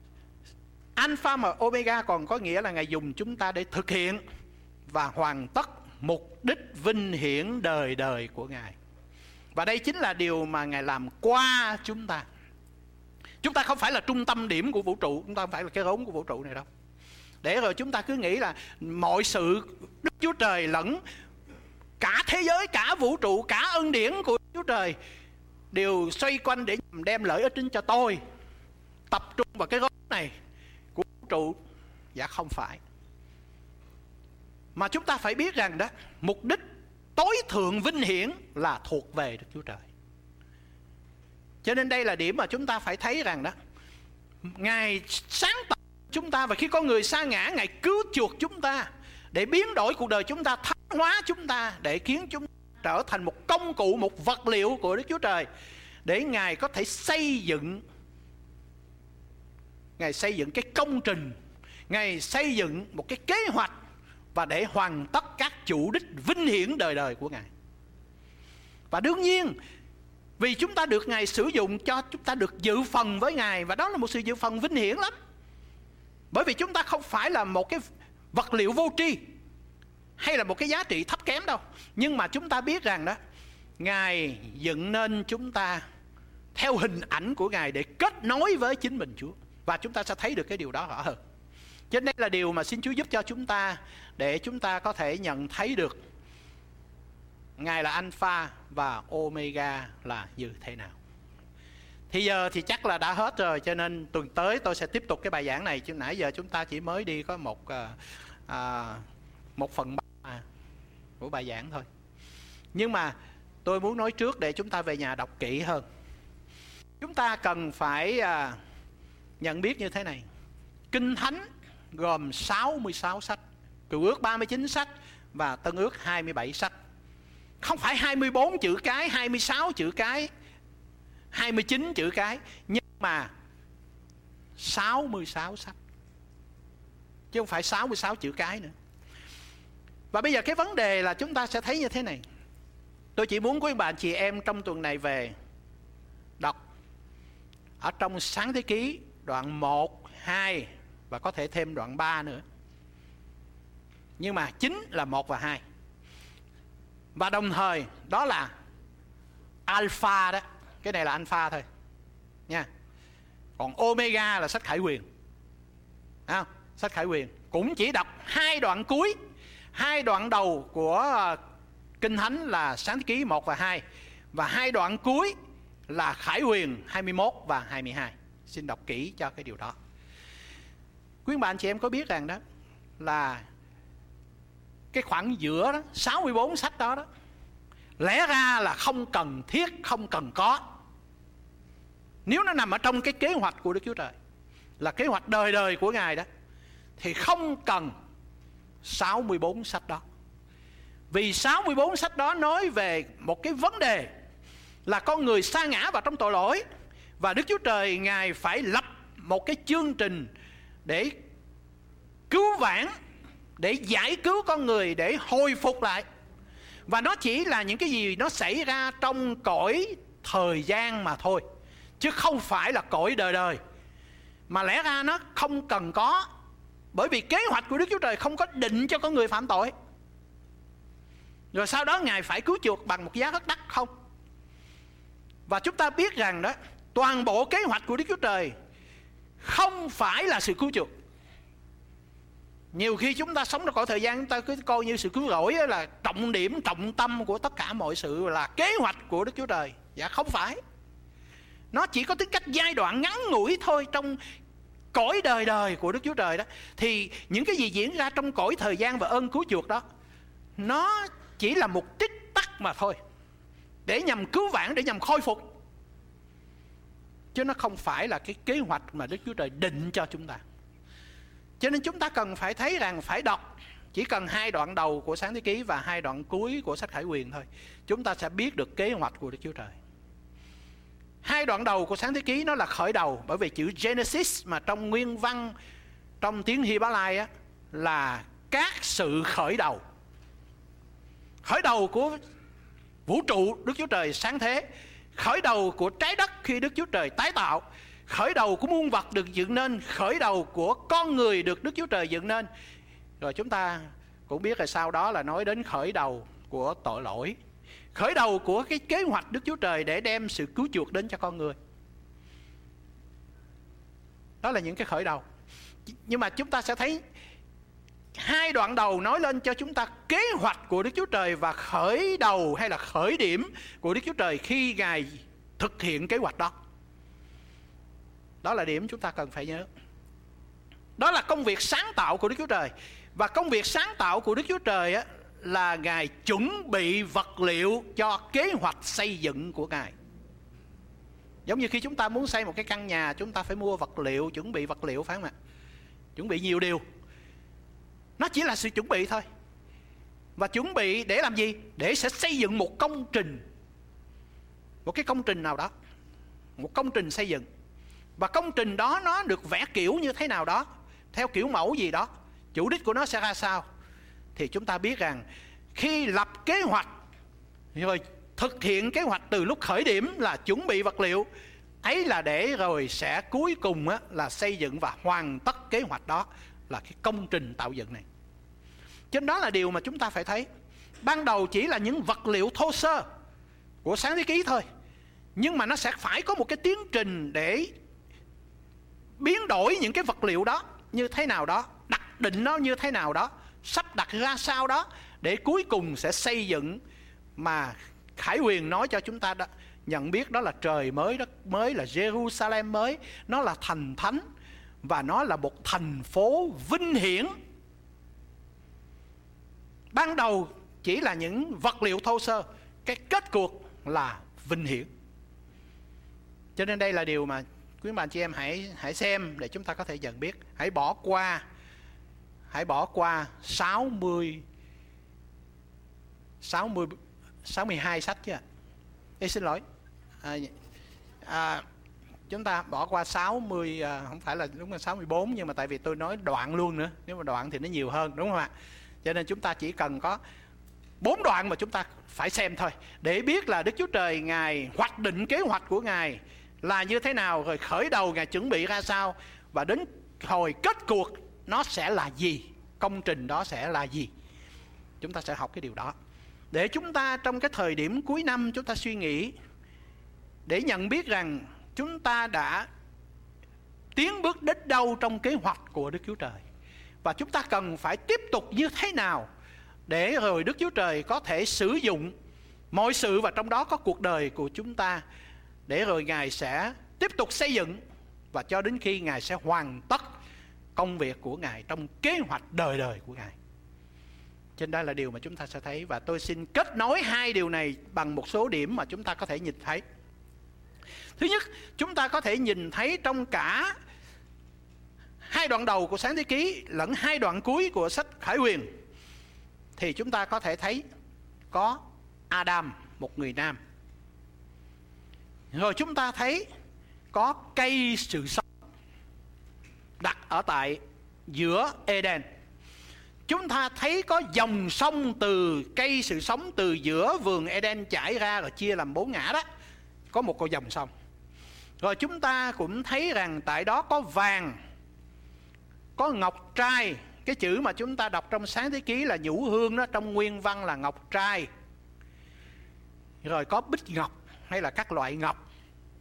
Alpha và Omega còn có nghĩa là Ngài dùng chúng ta để thực hiện và hoàn tất mục đích vinh hiển đời đời của Ngài. Và đây chính là điều mà Ngài làm qua chúng ta. Chúng ta không phải là trung tâm điểm của vũ trụ, chúng ta không phải là cái rốn của vũ trụ này đâu. Để rồi chúng ta cứ nghĩ là mọi sự Đức Chúa Trời lẫn cả thế giới, cả vũ trụ, cả ân điển của Đức Chúa Trời đều xoay quanh để đem lợi ích đến cho tôi, tập trung vào cái rốn này của vũ trụ. Dạ không phải. Mà chúng ta phải biết rằng đó, mục đích tối thượng vinh hiển là thuộc về Đức Chúa Trời. Cho nên đây là điểm mà chúng ta phải thấy rằng đó, Ngài sáng tạo chúng ta, và khi con người sa ngã, Ngài cứu chuộc chúng ta để biến đổi cuộc đời chúng ta, thánh hóa chúng ta, để khiến chúng ta trở thành một công cụ, một vật liệu của Đức Chúa Trời, để Ngài có thể xây dựng Ngài xây dựng cái công trình, Ngài xây dựng một cái kế hoạch, và để hoàn tất các chủ đích vinh hiển đời đời của Ngài. Và đương nhiên, vì chúng ta được Ngài sử dụng cho chúng ta được dự phần với Ngài, và đó là một sự dự phần vinh hiển lắm. Bởi vì chúng ta không phải là một cái vật liệu vô tri hay là một cái giá trị thấp kém đâu. Nhưng mà chúng ta biết rằng đó, Ngài dựng nên chúng ta theo hình ảnh của Ngài để kết nối với chính mình Chúa. Và chúng ta sẽ thấy được cái điều đó rõ hơn. Cho nên đây là điều mà xin Chúa giúp cho chúng ta, để chúng ta có thể nhận thấy được Ngài là Alpha và Omega là như thế nào. Thì giờ thì chắc là đã hết rồi, cho nên tuần tới tôi sẽ tiếp tục cái bài giảng này. Chứ nãy giờ chúng ta chỉ mới đi có một à, một phần ba của bài giảng thôi. Nhưng mà tôi muốn nói trước để chúng ta về nhà đọc kỹ hơn. Chúng ta cần phải à, nhận biết như thế này. Kinh Thánh gồm sáu mươi sáu sách, Cựu Ước ba mươi chín sách và Tân Ước hai mươi bảy sách. Không phải hai mươi bốn chữ cái, hai mươi sáu chữ cái, hai mươi chín chữ cái, nhưng mà sáu mươi sáu sách, chứ không phải sáu mươi sáu chữ cái nữa. Và bây giờ cái vấn đề là chúng ta sẽ thấy như thế này. Tôi chỉ muốn quý bạn chị em trong tuần này về đọc ở trong Sáng Thế Ký đoạn một, hai và có thể thêm đoạn ba nữa. Nhưng mà chính là một và hai. Và đồng thời đó là Alpha đó. Cái này là Alpha thôi nha. Còn Omega là sách Khải Huyền. À, sách Khải Huyền cũng chỉ đọc hai đoạn cuối, hai đoạn đầu của Kinh Thánh là Sáng Thế Ký một và hai, và hai đoạn cuối là Khải Huyền hai mươi mốt và hai mươi hai. Xin đọc kỹ cho cái điều đó. Quý bạn chị em có biết rằng đó là cái khoảng giữa đó, sáu mươi bốn sách đó đó, lẽ ra là không cần thiết, không cần có. Nếu nó nằm ở trong cái kế hoạch của Đức Chúa Trời, là kế hoạch đời đời của Ngài đó, thì không cần sáu mươi bốn sách đó. Vì sáu mươi bốn sách đó nói về một cái vấn đề là con người sa ngã vào trong tội lỗi, và Đức Chúa Trời Ngài phải lập một cái chương trình để cứu vãn, để giải cứu con người, để hồi phục lại. Và nó chỉ là những cái gì nó xảy ra trong cõi thời gian mà thôi, chứ không phải là cõi đời đời. Mà lẽ ra nó không cần có, bởi vì kế hoạch của Đức Chúa Trời không có định cho con người phạm tội, rồi sau đó Ngài phải cứu chuộc bằng một giá rất đắt không. Và chúng ta biết rằng đó, toàn bộ kế hoạch của Đức Chúa Trời không phải là sự cứu chuộc. Nhiều khi chúng ta sống trong cõi thời gian, chúng ta cứ coi như sự cứu rỗi là trọng điểm, trọng tâm của tất cả mọi sự, là kế hoạch của Đức Chúa Trời. Dạ không phải. Nó chỉ có tính cách giai đoạn ngắn ngủi thôi trong cõi đời đời của Đức Chúa Trời đó. Thì những cái gì diễn ra trong cõi thời gian và ơn cứu chuộc đó, nó chỉ là một tích tắc mà thôi, để nhằm cứu vãn, để nhằm khôi phục, chứ nó không phải là cái kế hoạch mà Đức Chúa Trời định cho chúng ta. Cho nên chúng ta cần phải thấy rằng phải đọc chỉ cần hai đoạn đầu của Sáng Thế Ký và hai đoạn cuối của sách Khải Huyền thôi, chúng ta sẽ biết được kế hoạch của Đức Chúa Trời. Hai đoạn đầu của Sáng Thế Ký nó là khởi đầu, bởi vì chữ Genesis mà trong nguyên văn, trong tiếng Hy-Bá-lai á, là các sự khởi đầu. Khởi đầu của vũ trụ Đức Chúa Trời sáng thế, khởi đầu của trái đất khi Đức Chúa Trời tái tạo, khởi đầu của muôn vật được dựng nên, khởi đầu của con người được Đức Chúa Trời dựng nên. Rồi chúng ta cũng biết là sau đó là nói đến khởi đầu của tội lỗi, khởi đầu của cái kế hoạch Đức Chúa Trời để đem sự cứu chuộc đến cho con người. Đó là những cái khởi đầu. Nhưng mà chúng ta sẽ thấy hai đoạn đầu nói lên cho chúng ta kế hoạch của Đức Chúa Trời và khởi đầu hay là khởi điểm của Đức Chúa Trời khi Ngài thực hiện kế hoạch đó. Đó là điểm chúng ta cần phải nhớ. Đó là công việc sáng tạo của Đức Chúa Trời. Và công việc sáng tạo của Đức Chúa Trời á, là Ngài chuẩn bị vật liệu cho kế hoạch xây dựng của Ngài. Giống như khi chúng ta muốn xây một cái căn nhà, chúng ta phải mua vật liệu, chuẩn bị vật liệu, phải không ạ? Chuẩn bị nhiều điều. Nó chỉ là sự chuẩn bị thôi. Và chuẩn bị để làm gì? Để sẽ xây dựng một công trình, một cái công trình nào đó, một công trình xây dựng. Và công trình đó nó được vẽ kiểu như thế nào đó, theo kiểu mẫu gì đó, chủ đích của nó sẽ ra sao. Thì chúng ta biết rằng khi lập kế hoạch rồi thực hiện kế hoạch từ lúc khởi điểm là chuẩn bị vật liệu ấy, là để rồi sẽ cuối cùng á, là xây dựng và hoàn tất kế hoạch đó, là cái công trình tạo dựng này. Cho nên đó là điều mà chúng ta phải thấy. Ban đầu chỉ là những vật liệu thô sơ của Sáng Thế Ký thôi, nhưng mà nó sẽ phải có một cái tiến trình để biến đổi những cái vật liệu đó như thế nào đó, đặt định nó như thế nào đó, sắp đặt ra sao đó, để cuối cùng sẽ xây dựng mà Khải Huyền nói cho chúng ta đó, nhận biết đó là trời mới, đất mới, là Jerusalem mới, nó là thành thánh và nó là một thành phố vinh hiển. Ban đầu chỉ là những vật liệu thô sơ, cái kết cuộc là vinh hiển. Cho nên đây là điều mà quý bà chị em hãy hãy xem để chúng ta có thể nhận biết. Hãy bỏ qua hãy bỏ qua sáu mươi sáu mươi sáu mươi hai sách chứ ạ. Ê, xin lỗi. À, à, chúng ta bỏ qua sáu mươi, à, không phải là đúng là sáu mươi bốn, nhưng mà tại vì tôi nói đoạn luôn nữa, nếu mà đoạn thì nó nhiều hơn, đúng không ạ? Cho nên chúng ta chỉ cần có bốn đoạn mà chúng ta phải xem thôi, để biết là Đức Chúa Trời Ngài hoạch định kế hoạch của Ngài là như thế nào, rồi khởi đầu Ngài chuẩn bị ra sao, và đến hồi kết cuộc nó sẽ là gì, công trình đó sẽ là gì. Chúng ta sẽ học cái điều đó để chúng ta trong cái thời điểm cuối năm chúng ta suy nghĩ, để nhận biết rằng chúng ta đã tiến bước đến đâu trong kế hoạch của Đức Chúa Trời, và chúng ta cần phải tiếp tục như thế nào để rồi Đức Chúa Trời có thể sử dụng mọi sự, và trong đó có cuộc đời của chúng ta, để rồi Ngài sẽ tiếp tục xây dựng và cho đến khi Ngài sẽ hoàn tất công việc của Ngài trong kế hoạch đời đời của Ngài. Trên đây là điều mà chúng ta sẽ thấy, và tôi xin kết nối hai điều này bằng một số điểm mà chúng ta có thể nhìn thấy. Thứ nhất, chúng ta có thể nhìn thấy trong cả hai đoạn đầu của Sáng Thế Ký lẫn hai đoạn cuối của sách Khải Huyền, thì chúng ta có thể thấy có Adam, một người nam. Rồi chúng ta thấy có cây sự sống. đặt ở tại giữa Eden. Chúng ta thấy có dòng sông từ cây sự sống từ giữa vườn Eden chảy ra rồi chia làm bốn ngã đó. Có một con dòng sông. Rồi chúng ta cũng thấy rằng tại đó có vàng, có ngọc trai. Cái chữ mà chúng ta đọc trong Sáng Thế Ký là nhũ hương đó, trong nguyên văn là ngọc trai. Rồi có bích ngọc hay là các loại ngọc.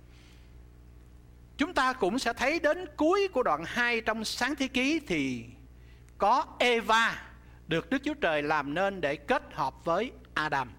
Chúng ta cũng sẽ thấy đến cuối của đoạn hai trong Sáng Thế Ký thì có Eva được Đức Chúa Trời làm nên để kết hợp với Adam.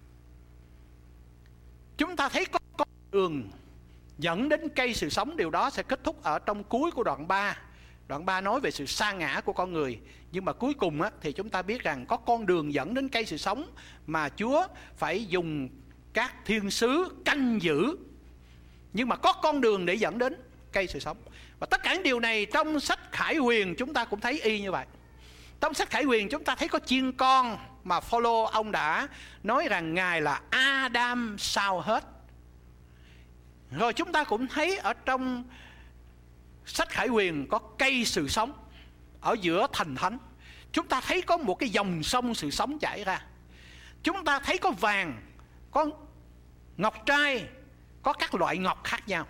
Chúng ta thấy có con đường dẫn đến cây sự sống. Điều đó sẽ kết thúc ở trong cuối của đoạn ba. Đoạn ba nói về sự sa ngã của con người. Nhưng mà cuối cùng á, thì chúng ta biết rằng có con đường dẫn đến cây sự sống mà Chúa phải dùng các thiên sứ canh giữ. Nhưng mà có con đường để dẫn đến cây sự sống. Và tất cả những điều này trong sách Khải Huyền chúng ta cũng thấy y như vậy. Trong sách Khải Huyền chúng ta thấy có chiên con mà Phaolô ông đã nói rằng Ngài là Adam sau hết. Rồi chúng ta cũng thấy ở trong sách Khải Huyền có cây sự sống ở giữa thành thánh. Chúng ta thấy có một cái dòng sông sự sống chảy ra. Chúng ta thấy có vàng, có ngọc trai, có các loại ngọc khác nhau.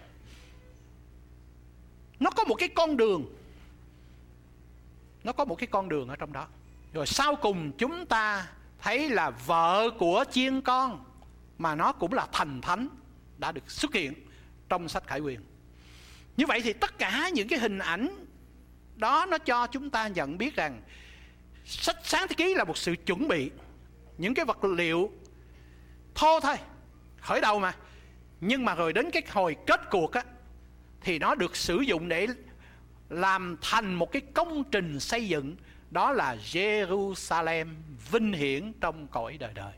Nó có một cái con đường. Nó có một cái con đường ở trong đó. Rồi sau cùng chúng ta thấy là vợ của chiên con, mà nó cũng là thành thánh, đã được xuất hiện trong sách Khải Huyền. Như vậy thì tất cả những cái hình ảnh đó nó cho chúng ta nhận biết rằng sách Sáng Thế Ký là một sự chuẩn bị. Những cái vật liệu thô thôi, khởi đầu mà. Nhưng mà rồi đến cái hồi kết cuộc á, thì nó được sử dụng để làm thành một cái công trình xây dựng. Đó là Jerusalem vinh hiển trong cõi đời đời.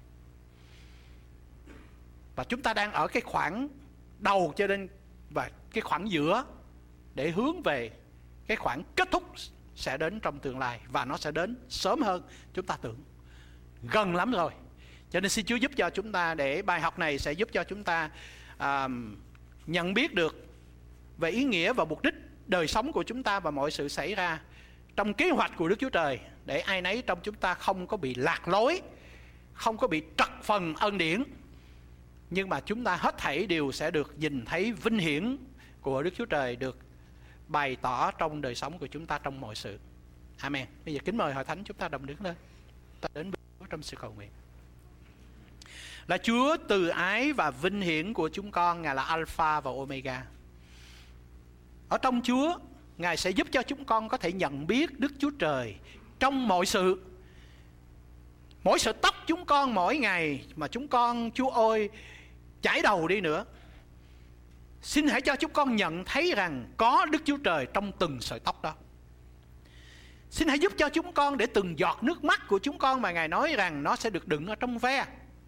Và chúng ta đang ở cái khoảng đầu cho đến và cái khoảng giữa để hướng về cái khoảng kết thúc sẽ đến trong tương lai. Và nó sẽ đến sớm hơn chúng ta tưởng. Gần lắm rồi. Cho nên xin Chúa giúp cho chúng ta, để bài học này sẽ giúp cho chúng ta à, nhận biết được về ý nghĩa và mục đích đời sống của chúng ta và mọi sự xảy ra trong kế hoạch của Đức Chúa Trời, để ai nấy trong chúng ta không có bị lạc lối, không có bị trật phần ân điển, nhưng mà chúng ta hết thảy đều sẽ được nhìn thấy vinh hiển của Đức Chúa Trời được bày tỏ trong đời sống của chúng ta trong mọi sự. Amen. Bây giờ kính mời hội thánh chúng ta đồng đứng lên, ta đến với Chúa trong sự cầu nguyện. Là Chúa từ ái và vinh hiển của chúng con, Ngài là Alpha và Omega. Ở trong Chúa, Ngài sẽ giúp cho chúng con có thể nhận biết Đức Chúa Trời trong mọi sự. Mỗi sợi tóc chúng con mỗi ngày mà chúng con, Chúa ơi, chải đầu đi nữa, xin hãy cho chúng con nhận thấy rằng có Đức Chúa Trời trong từng sợi tóc đó. Xin hãy giúp cho chúng con để từng giọt nước mắt của chúng con mà Ngài nói rằng nó sẽ được đựng ở trong ve,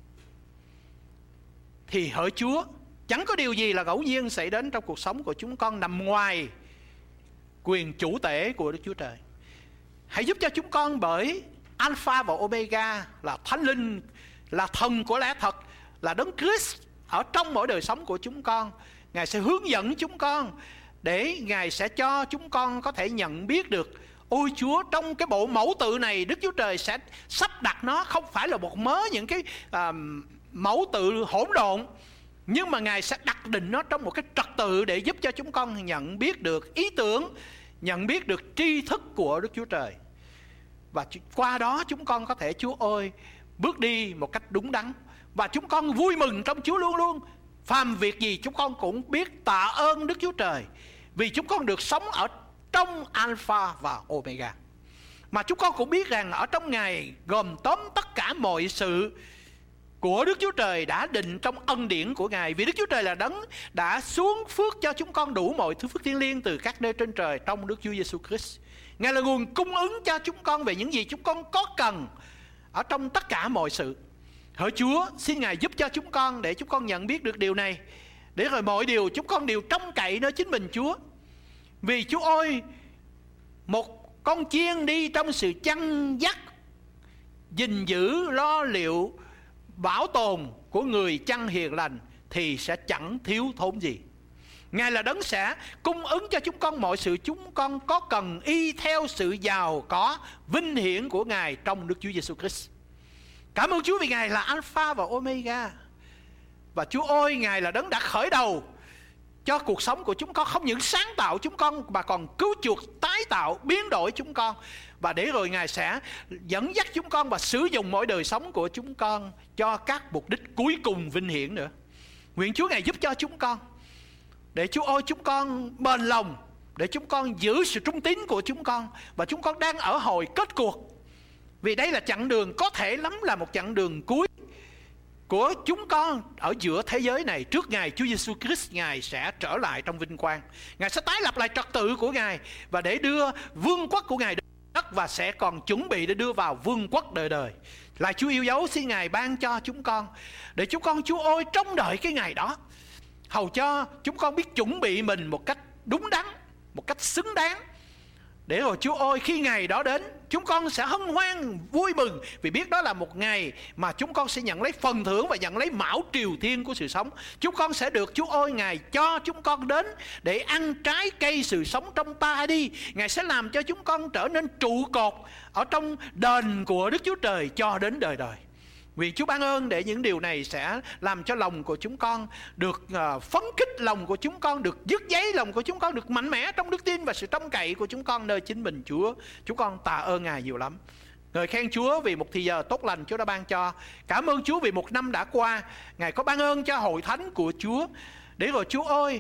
thì hỡi Chúa, chẳng có điều gì là ngẫu nhiên xảy đến trong cuộc sống của chúng con nằm ngoài quyền chủ tể của Đức Chúa Trời. Hãy giúp cho chúng con, bởi Alpha và Omega là Thánh Linh, là thần của lẽ thật, là Đấng Christ ở trong mỗi đời sống của chúng con. Ngài sẽ hướng dẫn chúng con, để Ngài sẽ cho chúng con có thể nhận biết được, ôi Chúa, trong cái bộ mẫu tự này Đức Chúa Trời sẽ sắp đặt nó không phải là một mớ những cái uh, mẫu tự hỗn độn, nhưng mà Ngài sẽ đặt định nó trong một cái trật tự để giúp cho chúng con nhận biết được ý tưởng, nhận biết được tri thức của Đức Chúa Trời. Và qua đó chúng con có thể, Chúa ơi, bước đi một cách đúng đắn. Và chúng con vui mừng trong Chúa luôn luôn. Phàm việc gì chúng con cũng biết tạ ơn Đức Chúa Trời, vì chúng con được sống ở trong Alpha và Omega. Mà chúng con cũng biết rằng ở trong Ngài gồm tóm tất cả mọi sự của Đức Chúa Trời đã định trong ân điển của Ngài. Vì Đức Chúa Trời là Đấng đã xuống phước cho chúng con đủ mọi thứ phước thiêng liêng từ các nơi trên trời trong Đức Chúa Giêsu Christ. Ngài là nguồn cung ứng cho chúng con về những gì chúng con có cần ở trong tất cả mọi sự. Hỡi Chúa, xin Ngài giúp cho chúng con để chúng con nhận biết được điều này, để rồi mọi điều chúng con đều trông cậy nơi chính mình Chúa. Vì Chúa ơi, một con chiên đi trong sự chăn dắt, gìn giữ, lo liệu, bảo tồn của người chăn hiền lành thì sẽ chẳng thiếu thốn gì. Ngài là đấng sẽ cung ứng cho chúng con mọi sự chúng con có cần y theo sự giàu có vinh hiển của Ngài trong Đức Chúa Giêsu Christ. Cảm ơn Chúa vì Ngài là Alpha và Omega. Và Chúa ơi, Ngài là đấng đã khởi đầu cho cuộc sống của chúng con, không những sáng tạo chúng con mà còn cứu chuộc, tái tạo, biến đổi chúng con. Và để rồi Ngài sẽ dẫn dắt chúng con và sử dụng mỗi đời sống của chúng con cho các mục đích cuối cùng vinh hiển nữa. Nguyện Chúa Ngài giúp cho chúng con, để Chúa ơi chúng con bền lòng, để chúng con giữ sự trung tín của chúng con. Và chúng con đang ở hồi kết cuộc, vì đây là chặng đường có thể lắm là một chặng đường cuối của chúng con ở giữa thế giới này. Trước Ngài Chúa Giêsu Christ, Ngài sẽ trở lại trong vinh quang. Ngài sẽ tái lập lại trật tự của Ngài và để đưa vương quốc của Ngài đến đất, và sẽ còn chuẩn bị để đưa vào vương quốc đời đời. Là Chúa yêu dấu, xin Ngài ban cho chúng con, để chúng con Chúa ơi trông đợi cái ngày đó, hầu cho chúng con biết chuẩn bị mình một cách đúng đắn, một cách xứng đáng, để rồi Chúa ơi khi ngày đó đến, chúng con sẽ hân hoan vui mừng, vì biết đó là một ngày mà chúng con sẽ nhận lấy phần thưởng và nhận lấy mão triều thiên của sự sống. Chúng con sẽ được Chúa ơi Ngài cho chúng con đến để ăn trái cây sự sống trong ta đi. Ngài sẽ làm cho chúng con trở nên trụ cột ở trong đền của Đức Chúa Trời cho đến đời đời. Vì Chúa ban ơn để những điều này sẽ làm cho lòng của chúng con được uh, phấn khích, lòng của chúng con được dứt giấy, lòng của chúng con được mạnh mẽ trong đức tin và sự trông cậy của chúng con nơi chính mình Chúa. Chúng con tạ ơn Ngài nhiều lắm. Ngợi khen Chúa vì một thì giờ tốt lành Chúa đã ban cho. Cảm ơn Chúa vì một năm đã qua, Ngài có ban ơn cho hội thánh của Chúa, để rồi Chúa ơi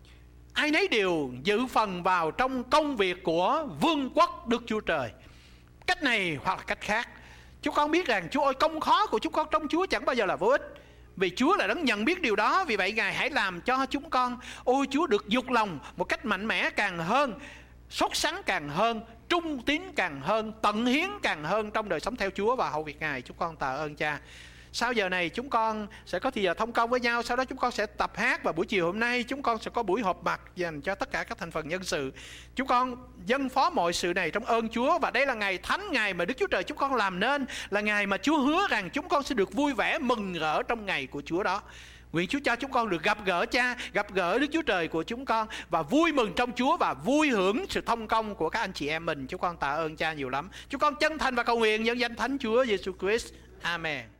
ai nấy đều dự phần vào trong công việc của vương quốc Đức Chúa Trời, cách này hoặc là cách khác. Chúng con biết rằng Chúa ơi công khó của chúng con trong Chúa chẳng bao giờ là vô ích, vì Chúa là đấng nhận biết điều đó. Vì vậy Ngài hãy làm cho chúng con, ôi Chúa, được dục lòng một cách mạnh mẽ càng hơn, sốt sắng càng hơn, trung tín càng hơn, tận hiến càng hơn trong đời sống theo Chúa và hầu việc Ngài. Chúng con tạ ơn Cha. Sau giờ này chúng con sẽ có thì giờ thông công với nhau, sau đó chúng con sẽ tập hát, và buổi chiều hôm nay chúng con sẽ có buổi họp mặt dành cho tất cả các thành phần nhân sự. Chúng con dâng phó mọi sự này trong ơn Chúa, và đây là ngày thánh, ngày mà Đức Chúa Trời chúng con làm nên, là ngày mà Chúa hứa rằng chúng con sẽ được vui vẻ mừng rỡ trong ngày của Chúa đó. Nguyện Chúa cho chúng con được gặp gỡ Cha, gặp gỡ Đức Chúa Trời của chúng con, và vui mừng trong Chúa và vui hưởng sự thông công của các anh chị em mình. Chúng con tạ ơn Cha nhiều lắm. Chúng con chân thành và cầu nguyện nhân danh Thánh Chúa Giêsu Christ. Amen.